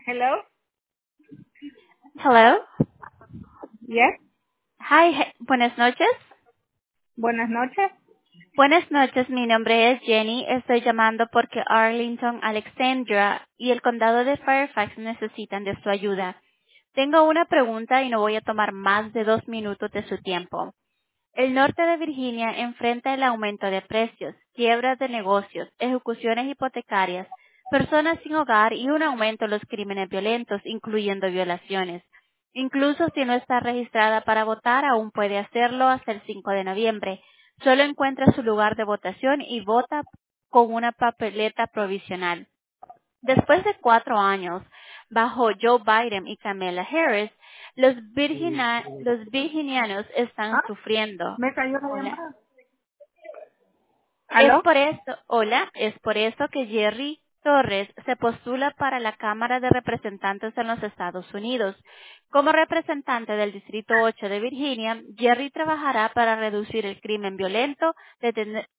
Hello? Hello. Yes. Hi, buenas noches. Buenas noches. Buenas noches, mi nombre es Jenny. Estoy llamando porque Arlington, Alexandria y el condado de Fairfax necesitan de su ayuda. Tengo una pregunta y no voy a tomar más de 2 minutos de su tiempo. El norte de Virginia enfrenta el aumento de precios, quiebras de negocios, ejecuciones hipotecarias, personas sin hogar y un aumento en los crímenes violentos, incluyendo violaciones. Incluso si no está registrada para votar, aún puede hacerlo hasta el 5 de noviembre. Solo encuentra su lugar de votación y vota con una papeleta provisional. Después de 4 años, bajo Joe Biden y Kamala Harris, los virginianos están Ah, sufriendo. me cayó la Hola. llamada. ¿Aló? Es por esto que Jerry Torres se postula para la Cámara de Representantes en los Estados Unidos. Como representante del Distrito 8 de Virginia, Jerry trabajará para reducir el crimen violento,